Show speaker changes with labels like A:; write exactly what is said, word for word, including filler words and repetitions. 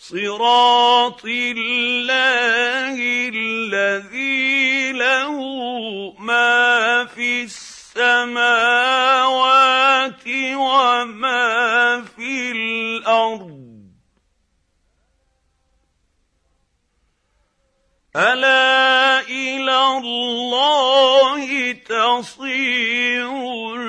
A: صراط الله الذي له ما في السماوات وما في الأرض ألا إلى الله تصير